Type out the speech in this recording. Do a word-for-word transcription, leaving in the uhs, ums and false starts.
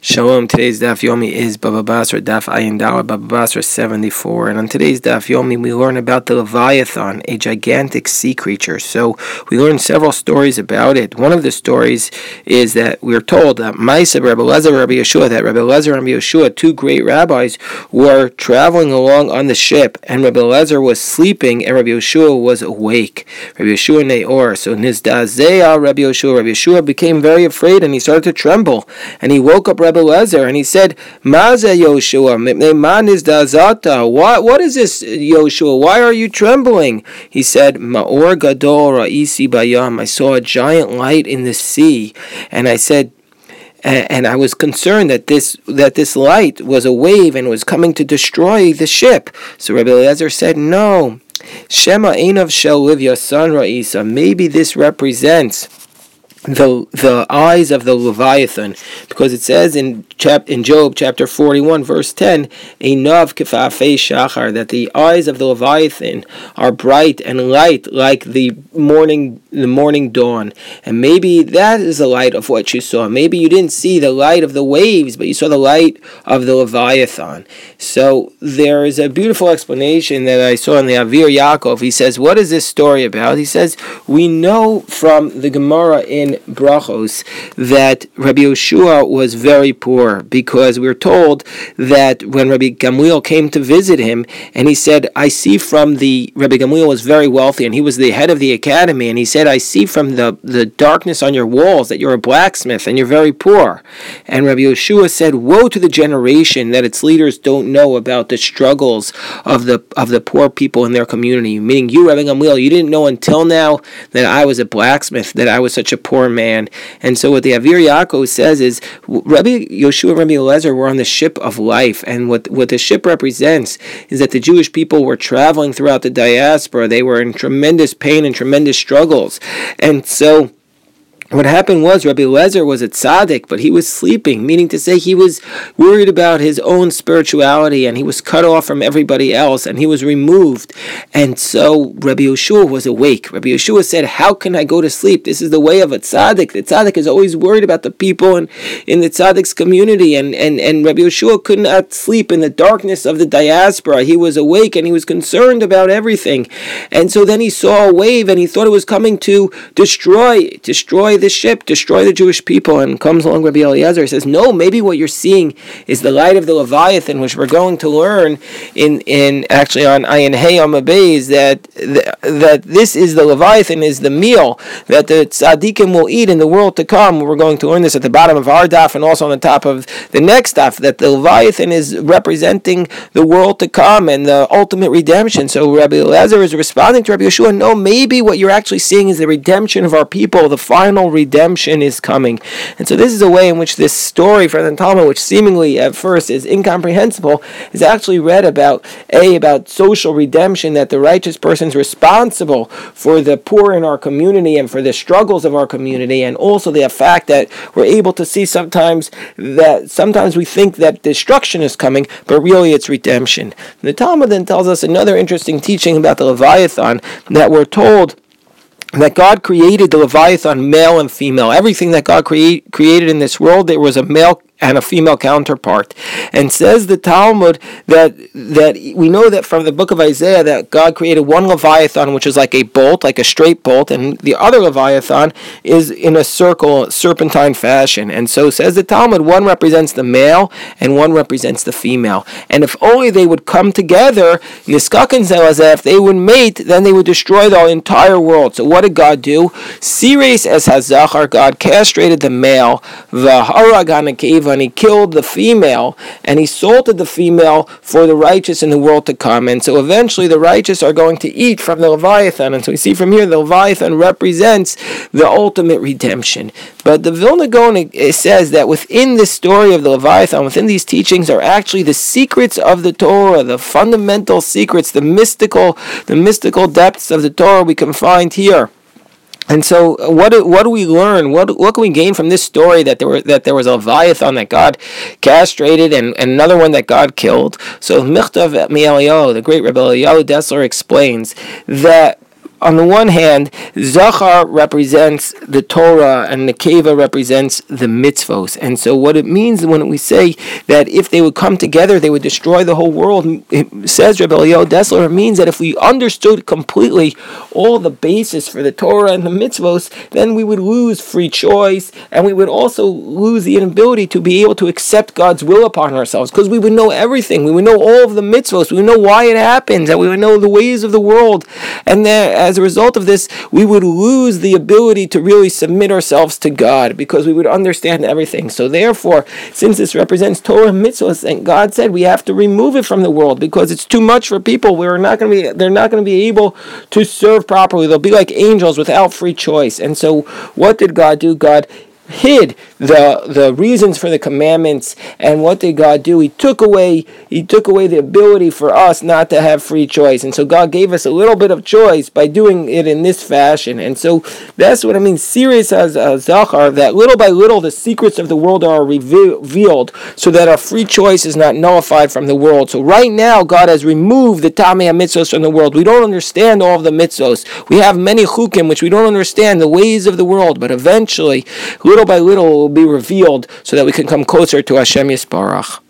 Shalom. Today's Daf Yomi is Baba Basra Daf Ayin Dalet Baba Basra seventy-four, and on today's Daf Yomi we learn about the Leviathan, a gigantic sea creature. So we learn several stories about it. One of the stories is that we're told that Maisa, Rebbe Lezer, Rabbi Yeshua, that Rebbe Lezer and Rabbi Yeshua, two great rabbis, were traveling along on the ship, and Rebbe Lezer was sleeping, and Rabbi Yeshua was awake. Rabbi Yeshua Neor. So Nizdazea Rabbi Yeshua, Rabbi Yeshua became very afraid, and he started to tremble, and he woke up Rebbe Lezer, and he said, Maza Yoshua, man is dazata. What what is this, Yoshua? Why are you trembling? He said, Ma'or gadol ra'isi bayam. I saw a giant light in the sea, and I said, and I was concerned that this that this light was a wave and was coming to destroy the ship. So Rebbe Lezer said, no. Shema einav shel livyasan ra'isa. Maybe this represents the the eyes of the Leviathan, because it says in chap in Job chapter forty-one verse ten, Einav kefafei shachar, that the eyes of the Leviathan are bright and light like the morning the morning dawn. And maybe that is the light of what you saw. Maybe you didn't see the light of the waves, but you saw the light of the Leviathan. So there is a beautiful explanation that I saw in the Avir Yaakov. He says, what is this story about? He says, we know from the Gemara in Brachos that Rabbi Yeshua was very poor, because we're told that when Rabbi Gamliel came to visit him, and he said, I see from the, Rabbi Gamliel was very wealthy, and he was the head of the academy, and he said, I see from the, the darkness on your walls that you're a blacksmith, and you're very poor. And Rabbi Yeshua said, woe to the generation that its leaders don't know about the struggles of the of the poor people in their community. Meaning you, Rabbi Gamliel, you didn't know until now that I was a blacksmith, that I was such a poor man. And so what the Avir Yaakov says is, Rabbi Yeshua and Rabbi Eliezer were on the ship of life, and what, what the ship represents is that the Jewish people were traveling throughout the diaspora. They were in tremendous pain and tremendous struggles. And so what happened was Rabbi Lezer was a tzaddik, but he was sleeping, meaning to say he was worried about his own spirituality, and he was cut off from everybody else, and he was removed. And so Rabbi Yeshua was awake. Rabbi Yeshua said, how can I go to sleep? This is the way of a tzaddik. The tzaddik is always worried about the people in, in the tzaddik's community, and, and, and Rabbi Yeshua could not sleep in the darkness of the diaspora. He was awake, and he was concerned about everything. And so then he saw a wave, and he thought it was coming to destroy, destroy the ship, destroy the Jewish people. And comes along Rabbi Eliezer, says, no, maybe what you're seeing is the light of the Leviathan, which we're going to learn in, in actually on Ayin Hey Amabeis, that that this is the Leviathan, is the meal that the tzaddikim will eat in the world to come. We're going to learn this at the bottom of our daf and also on the top of the next daf, that the Leviathan is representing the world to come and the ultimate redemption. So Rabbi Eliezer is responding to Rabbi Yeshua, no, maybe what you're actually seeing is the redemption of our people, the final redemption is coming. And so this is a way in which this story from the Talmud, which seemingly at first is incomprehensible, is actually read about, A, about social redemption, that the righteous person is responsible for the poor in our community and for the struggles of our community, and also the fact that we're able to see sometimes that sometimes we think that destruction is coming, but really it's redemption. The Talmud then tells us another interesting teaching about the Leviathan, that we're told that God created the Leviathan male and female. Everything that God create, created in this world, there was a male and a female counterpart. And says the Talmud that that we know that from the book of Isaiah that God created one Leviathan, which is like a bolt, like a straight bolt, and the other Leviathan is in a circle, serpentine fashion. And so says the Talmud, one represents the male and one represents the female. And if only they would come together, Niskakin says that if they would mate, then they would destroy the entire world. So what did God do? Sires es hazachar, God castrated the male, v'harag hanekeva, and he killed the female, and he salted the female for the righteous in the world to come. And so eventually the righteous are going to eat from the Leviathan. And so we see from here the Leviathan represents the ultimate redemption. But the Vilna Gaon says that within this story of the Leviathan, within these teachings, are actually the secrets of the Torah, the fundamental secrets, the mystical, the mystical depths of the Torah we can find here. And so, what do, what do we learn? What what can we gain from this story that there were that there was a Leviathan that God castrated and, and another one that God killed? So, Michtav Mi Eliyahu, the great Rebbe Eliyahu Dessler, explains that on the one hand, Zachar represents the Torah and Nekeva represents the mitzvos. And so what it means when we say that if they would come together, they would destroy the whole world, it says Rebbe Eliyahu Dessler, it means that if we understood completely all the basis for the Torah and the mitzvos, then we would lose free choice, and we would also lose the inability to be able to accept God's will upon ourselves, because we would know everything. We would know all of the mitzvos. We would know why it happens, and we would know the ways of the world. And then as a result of this, we would lose the ability to really submit ourselves to God, because we would understand everything. So therefore, since this represents Torah and mitzvahs, and God said we have to remove it from the world because it's too much for people. We're not going to be, they're not going to be able to serve properly. They'll be like angels without free choice. And so what did God do? God hid the the reasons for the commandments, and what did God do? He took away he took away the ability for us not to have free choice, and so God gave us a little bit of choice by doing it in this fashion. And so that's what I mean, serious as a Zachar, that little by little the secrets of the world are revealed, so that our free choice is not nullified from the world. So right now God has removed the Tamei HaMitzvos from the world. We don't understand all of the mitzvos. We have many chukim which we don't understand the ways of the world, but eventually little by little will be revealed so that we can come closer to Hashem Yisbarach.